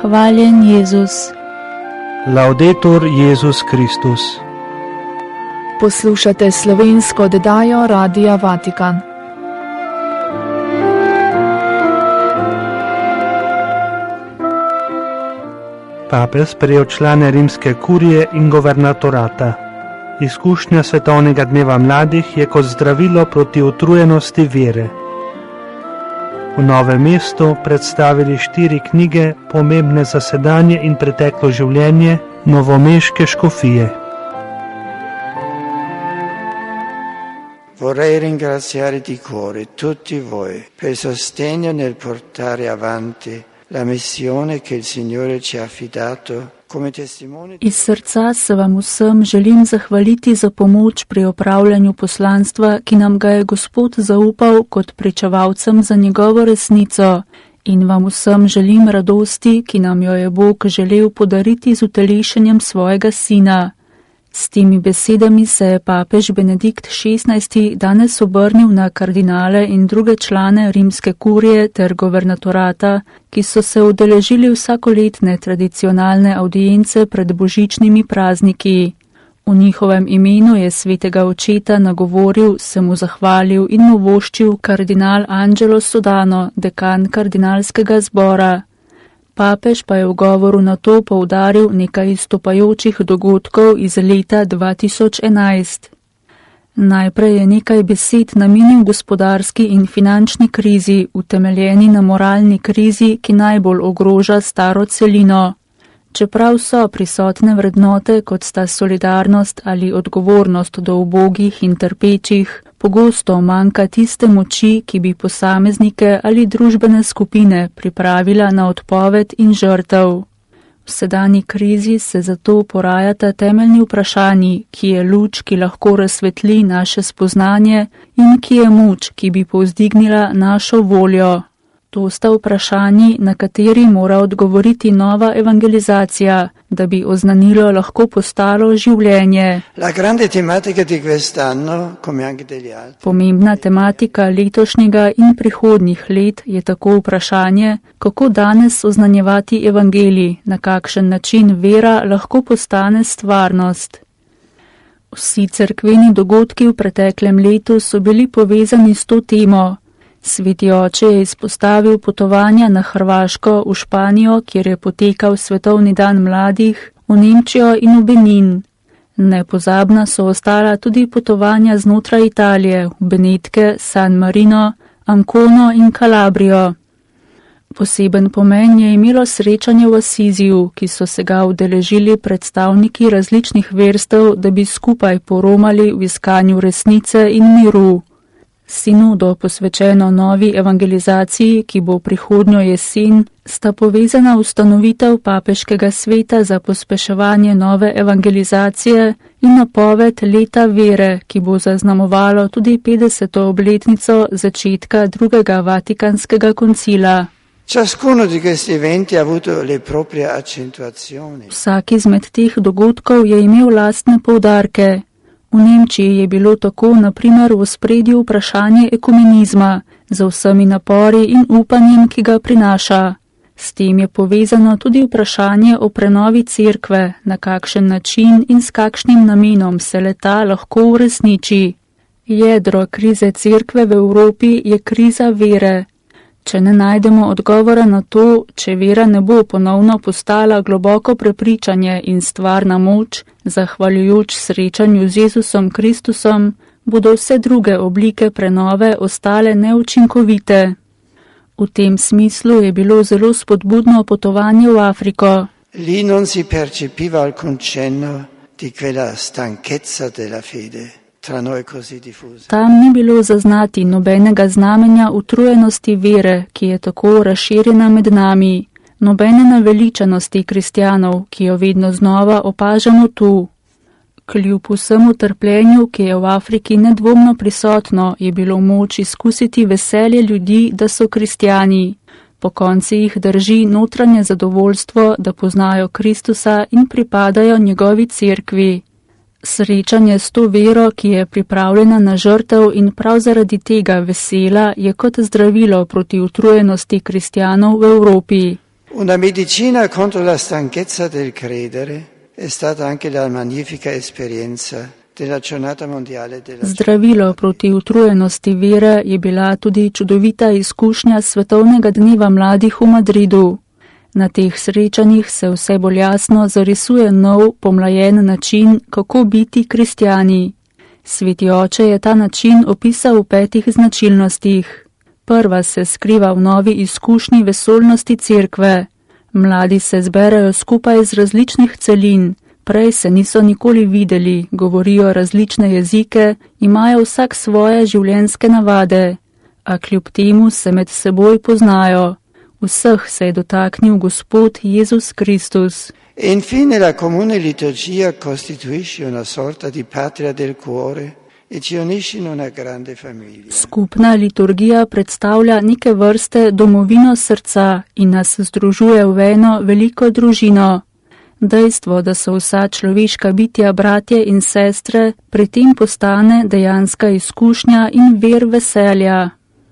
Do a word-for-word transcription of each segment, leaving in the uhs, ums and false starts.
Hvaljen Jezus. Laudetur Jezus Kristus. Poslušate slovensko oddajo Radia Vatikan. Papež sprejel člane rimske kurije in guvernatorata. Izkušnja svetovnega dneva mladih je kot zdravilo proti utrujenosti vere. V Novem mestu predstavili štiri knjige, pomembne za sedanje in preteklo življenje novomeške škofije. Vorrei ringraziare di cuore tutti voi per il sostegno nel portare avanti la missione che il Signore ci ha affidato come testimoni. Iz srca se vam vsem želim zahvaliti za pomoč pri opravljanju poslanstva, ki nam ga je Gospod zaupal kot pričevalcem za njegovo resnico, in vam vsem želim radosti, ki nam jo je Bog želel podariti z utelešenjem svojega Sina. S temi besedami se je papež Benedikt šestnajsti danes obrnil na kardinale in druge člane rimske kurije ter guvernatorata, ki so se udeležili vsakoletne tradicionalne avdience pred božičnimi prazniki. V njihovem imenu je svetega očeta nagovoril, se mu zahvalil in mu voščil kardinal Angelo Sodano, dekan kardinalskega zbora. Papež pa je v govoru na to poudaril nekaj izstopajočih dogodkov iz leta dva tisoč enajst. Najprej je nekaj besed namenil gospodarski in finančni krizi, utemeljeni na moralni krizi, ki najbolj ogroža staro celino. Čeprav so prisotne vrednote, kot sta solidarnost ali odgovornost do ubogih in trpečih, pogosto manjka tiste moči, ki bi posameznike ali družbene skupine pripravila na odpoved in žrtev. V sedanji krizi se zato porajata temeljni vprašanji, ki je luč, ki lahko razsvetli naše spoznanje, in ki je moč, ki bi povzdignila našo voljo. To sta vprašanji, na kateri mora odgovoriti nova evangelizacija, da bi oznanilo lahko postalo življenje. La grande tematica di quest'anno, come anche degli altri. Pomembna tematika letošnjega in prihodnjih let je tako vprašanje, kako danes oznanjevati evangelij, na kakšen način vera lahko postane stvarnost. Vsi cerkveni dogodki v preteklem letu so bili povezani s to temo. Sveti oče je izpostavil potovanja na Hrvaško, v Španijo, kjer je potekal svetovni dan mladih, v Nemčijo in v Benin. Nepozabna so ostala tudi potovanja znotraj Italije, v Benetke, San Marino, Ancono in Calabrijo. Poseben pomen je imelo srečanje v Asiziju, ki so se ga udeležili predstavniki različnih verstev, da bi skupaj poromali v iskanju resnice in miru. Sinodo, posvečeno novi evangelizaciji, ki bo prihodnjo jesen, sta povezana ustanovitev papeškega sveta za pospeševanje nove evangelizacije in napoved leta vere, ki bo zaznamovalo tudi petdeseto obletnico začetka drugega vatikanskega koncila. Ciascuno di questi eventi ha avuto le proprie accentuazioni. Vsak izmed teh dogodkov je imel lastne poudarke. V Nemčiji je bilo tako na primer v ospredju vprašanje ekumenizma, za vsemi napori in upanjem, ki ga prinaša. S tem je povezano tudi vprašanje o prenovi cerkve, na kakšen način in s kakšnim namenom se leta lahko uresniči. Jedro krize cerkve v Evropi je kriza vere. Če ne najdemo odgovora na to, če vera ne bo ponovno postala globoko prepričanje in stvarna moč, zahvaljujoč srečanju z Jezusom Kristusom, bodo vse druge oblike prenove ostale neučinkovite. V tem smislu je bilo zelo spodbudno potovanje v Afriko. Lì non si percepiva alcun cenno di quella stanchezza della fede. Tam ni bilo zaznati nobenega znamenja utrujenosti vere, ki je tako razširjena med nami, nobene naveličanosti kristjanov, ki jo vedno znova opažamo tu. Kljub vsemu trpljenju, ki je v Afriki nedvomno prisotno, je bilo moč izkusiti veselje ljudi, da so kristjani. Po konci jih drži notranje zadovoljstvo, da poznajo Kristusa in pripadajo njegovi cerkvi. Srečanje s to vero, ki je pripravljena na žrtev in prav zaradi tega vesela, je kot zdravilo proti utrujenosti kristjanov v Evropi. Una medicina contro la stanchezza del credere è stata anche la magnifica esperienza della giornata mondiale della Zdravilo proti utrujenosti vere je bila tudi čudovita izkušnja svetovnega dneva mladih v Madridu. Na teh srečanjih se vse bolj jasno zarisuje nov, pomlajen način, kako biti kristjani. Sveti oče je ta način opisal v petih značilnostih. Prva se skriva v novi izkušnji vesoljnosti cerkve. Mladi se zberajo skupaj z različnih celin, prej se niso nikoli videli, govorijo različne jezike, imajo vsak svoje življenjske navade, a kljub temu se med seboj poznajo. Vseh se je dotaknil Gospod Jezus Kristus. E infine la comune liturgia costituisce una sorta di patria del cuore e ci unisce in una grande famiglia. Skupna liturgija predstavlja neke vrste domovino srca in nas združuje v eno veliko družino. Dejstvo, da so vsa človeška bitja bratje in sestre, pri tem postane dejanska izkušnja in ver veselja.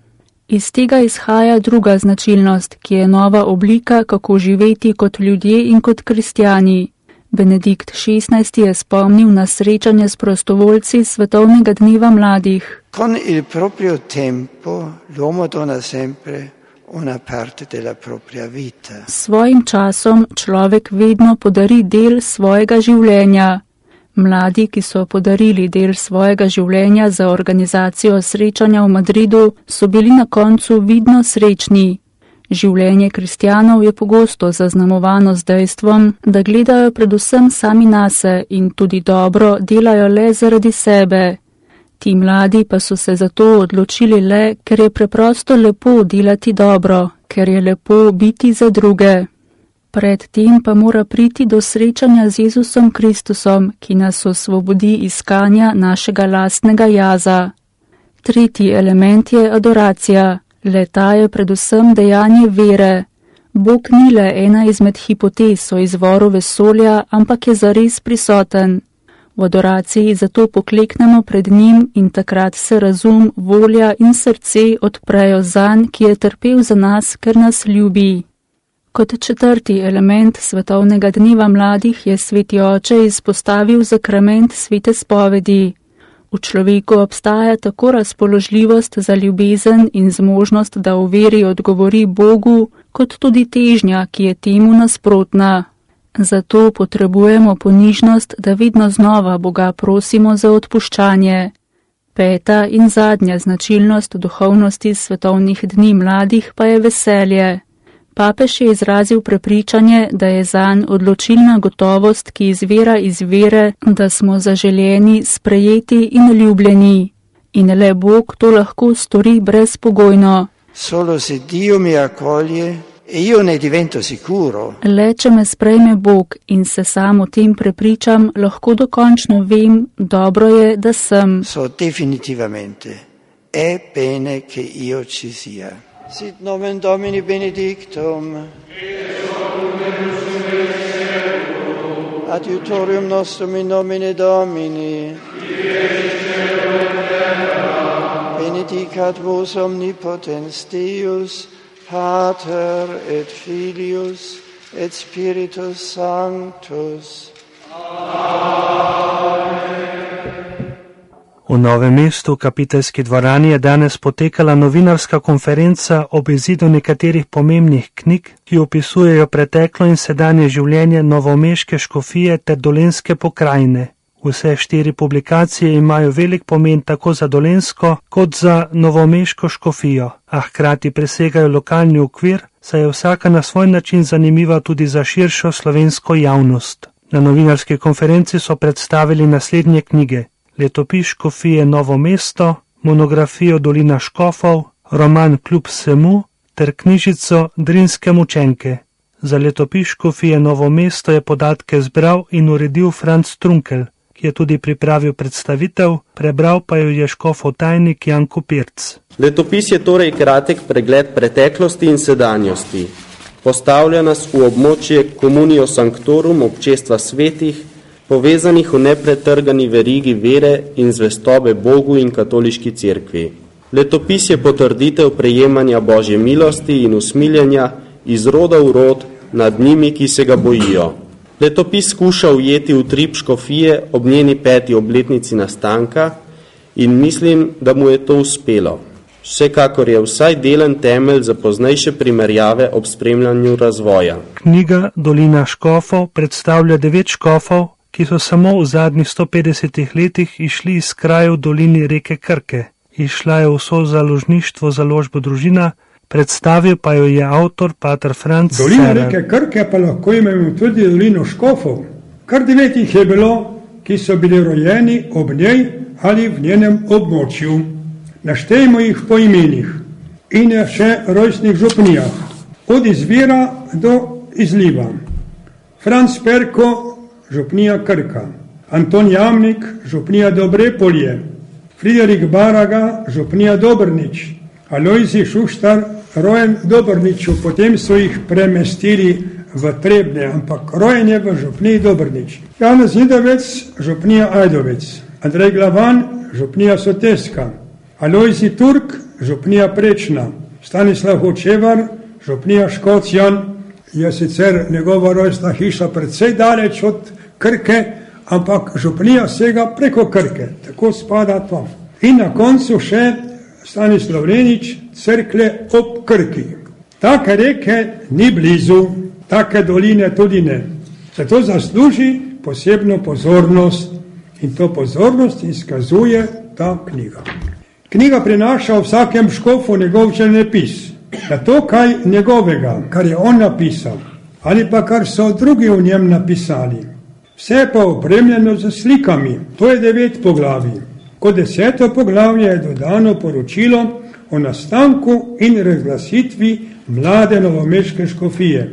Iz tega izhaja druga značilnost, ki je nova oblika, kako živeti kot ljudje in kot kristjani. Benedikt šestnajsti je spomnil na srečanje s prostovoljci Svetovnega dneva mladih. Con il proprio tempo l'uomo dona sempre una parte della propria vita. S svojim časom človek vedno podari del svojega življenja. Mladi, ki so podarili del svojega življenja za organizacijo srečanja v Madridu, so bili na koncu vidno srečni. Življenje kristjanov je pogosto zaznamovano z dejstvom, da gledajo predvsem sami nase in tudi dobro delajo le zaradi sebe. Ti mladi pa so se zato odločili le, ker je preprosto lepo delati dobro, ker je lepo biti za druge. Predtem pa mora priti do srečanja z Jezusom Kristusom, ki nas osvobodi iskanja našega lastnega jaza. Tretji element je adoracija. Le-ta je predvsem dejanje vere. Bog ni le ena izmed hipotez o izvoru vesolja, ampak je zares prisoten. V adoraciji zato pokleknemo pred njim in takrat se razum, volja in srce odprejo zanj, ki je trpel za nas, ker nas ljubi. Kot četrti element Svetovnega dneva mladih je Sveti oče izpostavil sakrament svete spovedi. V človeku obstaja tako razpoložljivost za ljubezen in zmožnost, da v veri odgovori Bogu, kot tudi težnja, ki je temu nasprotna. Zato potrebujemo ponižnost, da vedno znova Boga prosimo za odpuščanje. Peta in zadnja značilnost duhovnosti Svetovnih dni mladih pa je veselje. Papež je izrazil prepričanje, da je zanj odločilna gotovost, ki izvira iz vere, da smo zaželeni, sprejeti in ljubljeni. In le Bog to lahko stori brezpogojno. Solo se Dio mi accoglie e io ne divento sicuro. Le če me sprejme Bog in se sam o tem prepričam, lahko dokončno vem, dobro je, da sem. So definitivamente. È bene che io ci sia. Sit nomen Domini benedictum. Adiutorium nostrum in nomine Domini. Benedicat vos omnipotens Deus, Pater et Filius et Spiritus Sanctus. V Novem mestu v kapiteljski dvorani je danes potekala novinarska konferenca ob izidu nekaterih pomembnih knjig, ki opisujejo preteklo in sedanje življenje novomeške škofije ter dolenjske pokrajine. Vse štiri publikacije imajo velik pomen tako za dolenjsko kot za novomeško škofijo, a hkrati presegajo lokalni okvir, saj je vsaka na svoj način zanimiva tudi za širšo slovensko javnost. Na novinarski konferenci so predstavili naslednje knjige: Letopis škofije Novo mesto, monografijo Dolina škofov, roman Kljub vsemu ter knjižico Drinske mučenke. Za letopis škofije Novo mesto je podatke zbral in uredil Franc Trunkel, ki je tudi pripravil predstavitev, prebral pa jo je škofov tajnik Janko Pirc. Letopis je torej kratek pregled preteklosti in sedanjosti. Postavlja nas v območje Communio Sanctorum občestva svetih, povezanih v nepretrgani verigi vere in zvestobe Bogu in katoliški cerkvi. Letopis je potrditev prejemanja Božje milosti in usmiljenja iz roda v rod nad njimi, ki se ga bojijo. Letopis skuša ujeti utrip škofije ob njeni peti obletnici nastanka in mislim, da mu je to uspelo. Vsekakor je vsaj delen temelj za poznejše primerjave ob spremljanju razvoja. Knjiga Dolina škofov predstavlja devet škofov, ki so samo v zadnjih sto petdesetih letih išli iz krajev v dolini reke Krke. Išla je vso založništvo založbo Družina, predstavil pa jo je avtor pater Franc Serer. Dolina reke Krke pa lahko imamo tudi dolino škofov. Kar devet jih je bilo, ki so bili rojeni ob njej ali v njenem območju. Naštejmo jih po imenih in še rojstnih župnijah, od izvira do izliva. Franc Perko, župnija Krka, Anton Jamnik, župnija Dobrepolje, Friderik Baraga, župnija Dobrnič, Alojzij Šuštar, rojen Dobrniču, potem so jih premestili v Trebne, ampak rojen je v župniji Dobrnič. Janez Nidovec, župnija Ajdovec, Andrej Glavan, župnija Soteska, Alojzij Turk, župnija Prečna, Stanislav Hočevar, župnija Škocjan, je sicer njegova rojstna hiša precej daleč od Krke, ampak župnija sega preko Krke, tako spada to. In na koncu še Stanislav Lenič, Cerklje ob Krki. Take reke ni blizu, take doline tudi ne. Zato zasluži posebno pozornost in to pozornost izkazuje ta knjiga. Knjiga prinaša v vsakem škofu njegov življenjepis, na to, kaj njegovega, kar je on napisal, ali pa kar so drugi v njem napisali. Vse pa opremljeno z slikami, to je devet poglavij. Kot deseto poglavje je dodano poročilo o nastanku in razglasitvi mlade novomeške škofije.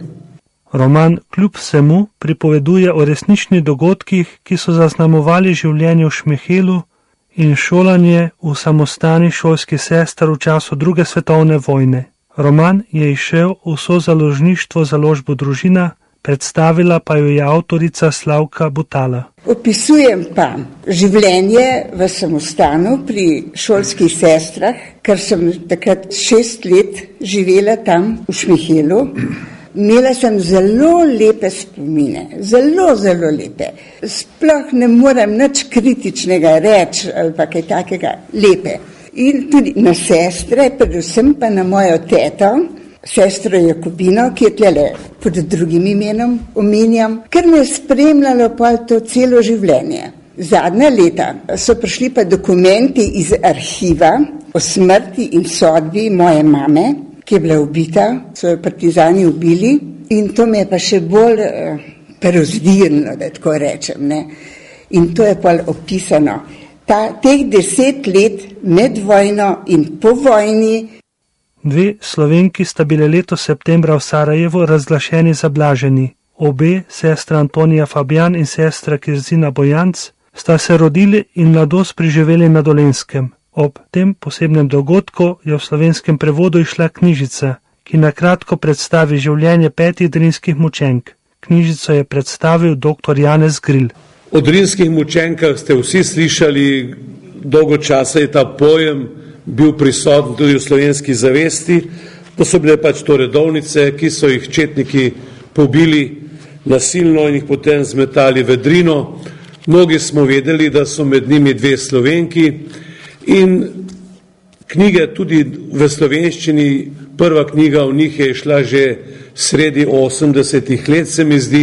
Roman kljub vsemu pripoveduje o resničnih dogodkih, ki so zaznamovali življenje v Šmihelu in šolanje v samostani šolski sester v času druge svetovne vojne. Roman je izšel v sozaložništvo založbo Družina, predstavila pa jo je avtorica Slavka Butala. Opisujem pa življenje v samostanu pri šolskih sestrah, ker sem takrat šest let živela tam v Šmihelu. Imela sem zelo lepe spomine, zelo, zelo lepe. Sploh ne morem nič kritičnega reči ali pa kaj takega, lepe. In tudi na sestre, predvsem pa na mojo teto, sestro Jakobino, ki je tlele pod drugim imenom omenjam, ker me je spremljalo pa to celo življenje. Zadnja leta so prišli pa dokumenti iz arhiva o smrti in sodbi moje mame, ki je bila ubita, so jo partizani ubili in to me je pa še bolj eh, prozdirno, da tako rečem. Ne? In to je pa opisano. Ta, teh deset let med vojno in po vojni. Dve Slovenki sta bile letos septembra v Sarajevu razglašeni za blaženi. Obe, sestra Antonija Fabijan in sestra Kirzina Bojanc, sta se rodili in mladost preživeli na Dolenjskem. Ob tem posebnem dogodku je v slovenskem prevodu išla knjižica, ki nakratko predstavi življenje petih drinskih mučenk. Knjižico je predstavil dr. Janez Gril. O drinskih mučenkah ste vsi slišali, dolgo časa je ta pojem bil prisoten tudi v slovenski zavesti. To so bile pač to redovnice, ki so jih četniki pobili nasilno in jih potem zmetali v Drino. Mnogi smo vedeli, da so med njimi dve Slovenki. In knjige tudi v slovenščini, prva knjiga v njih je šla že sredi osemdesetih let, se mi zdi.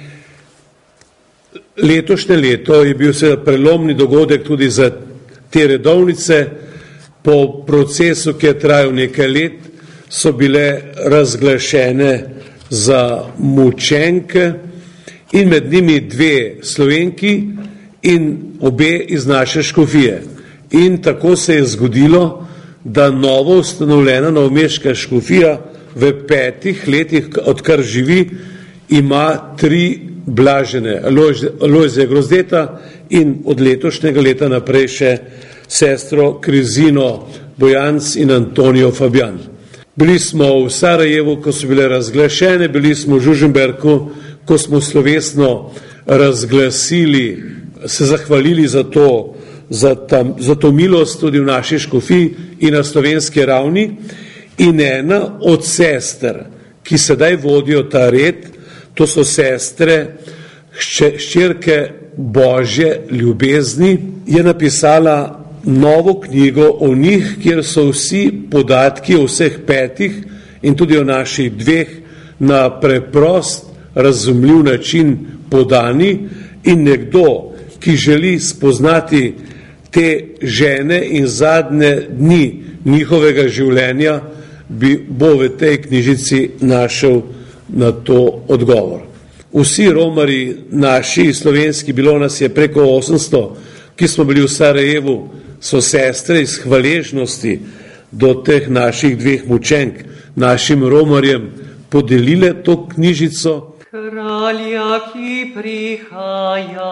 Letošnje leto je bil seveda prelomni dogodek tudi za te redovnice. Po procesu, ki je trajal nekaj let, so bile razglašene za mučenke in med njimi dve Slovenki in obe iz naše škofije. In tako se je zgodilo, da novo ustanovljena novomeška škofija v petih letih, odkar živi, ima tri blažene, Alojzija Grozdeta in od letošnjega leta naprej še sestro Krizino Bojanc in Antonijo Fabijan. Bili smo v Sarajevu, ko so bile razglašene, bili smo v Žužemberku, ko smo slovesno razglasili, se zahvalili za to, Za, ta, za to milost tudi v naši škofiji in na slovenski ravni. In ena od sester, ki sedaj vodijo ta red, to so sestre, hčerke Božje ljubezni, je napisala novo knjigo o njih, kjer so vsi podatki o vseh petih in tudi o naših dveh na preprost, razumljiv način podani, in nekdo, ki želi spoznati te žene in zadnje dni njihovega življenja, bi bo v tej knjižici našel na to odgovor. Vsi romarji naši, slovenski, bilo nas je preko osemsto, ki smo bili v Sarajevu, so sestre iz hvaležnosti do teh naših dveh mučenk, našim romarjem podelile to knjižico. Kralja, ki prihaja,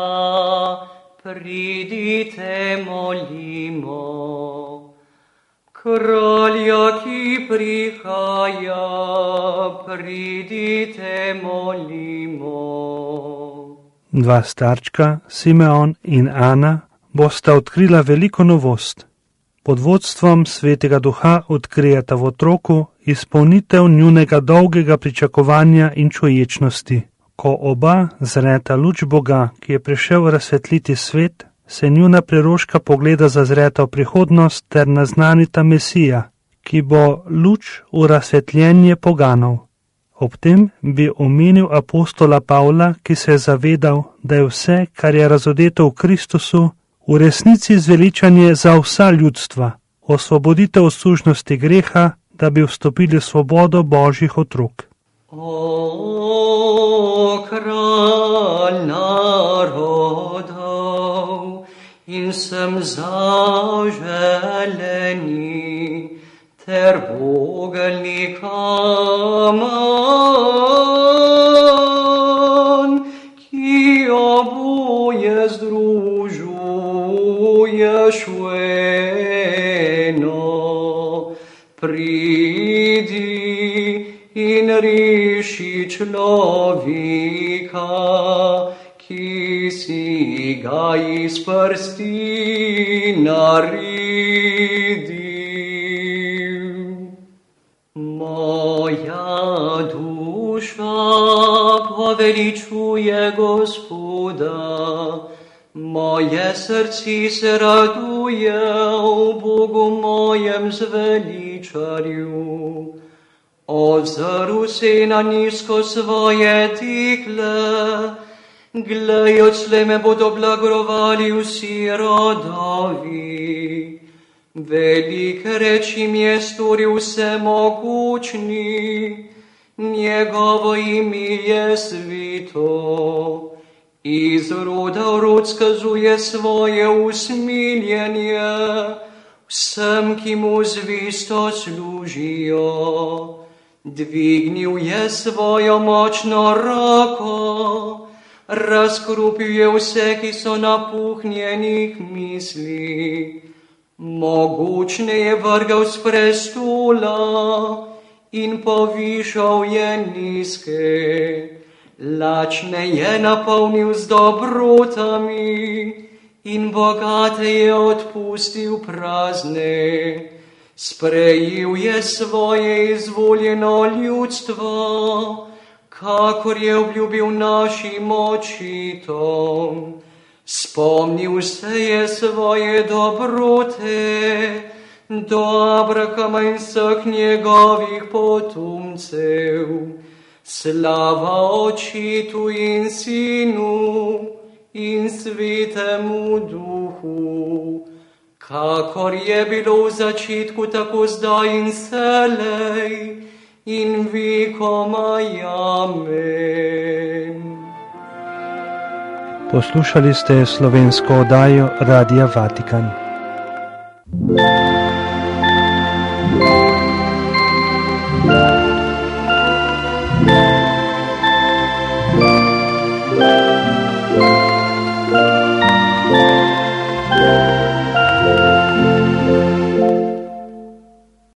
pridite molimo. Kralja, ki prihaja, pridite molimo. Dva starčka, Simeon in Ana, bosta odkrila veliko novost. Pod vodstvom Svetega Duha odkrijeta v otroku izpolnitev njunega dolgega pričakovanja in čuječnosti. Ko oba zreta luč Boga, ki je prišel razsvetliti svet, se njuna preroška pogleda zazreta v prihodnost ter naznanita Mesija, ki bo luč v razsvetljenje poganov. Ob tem bi omenil apostola Pavla, ki se je zavedal, da je vse, kar je razodeto v Kristusu, v resnici zveličanje za vsa ljudstva, osvoboditev od sužnosti greha, da bi vstopili v svobodo Božjih otrok. O, kralj narodov, in sem zaželeni, ter vogelnik Aman, ki oboje združuješ v eno. Pridi in riši človeka, ki si ga iz prsti naredil. Moja duša poveličuje Gospoda, moje srce se raduje v Bogu mojem zveličarju. Ozrl se na nizko svoje tikle, glej, odslej me bodo blagrovali vsi rodovi. Velike reči mi je storil vsemogočni, njegovo ime je svito. Iz roda v rod skazuje svoje usmiljenje vsem, ki mu zvesto služijo. Dvignil je svojo močno roko, razkrupil je vse, ki so napuhnjenih misli. Mogočne je vrgal s prestola in povišal je nizke. Lačne je napolnil z dobrotami in bogate je odpustil prazne. Sprejel je svoje izvoljeno ljudstvo, kakor je obljubil našim očitom. Spomnil se je svoje dobrote do Abrahama in vseh njegovih potomcev. Slava Očitu in Sinu in Svetemu Duhu, kakor je bilo v začetku, tako zdaj in selej in vekomaj. Amen. Poslušali ste slovensko oddajo Radia Vatikan.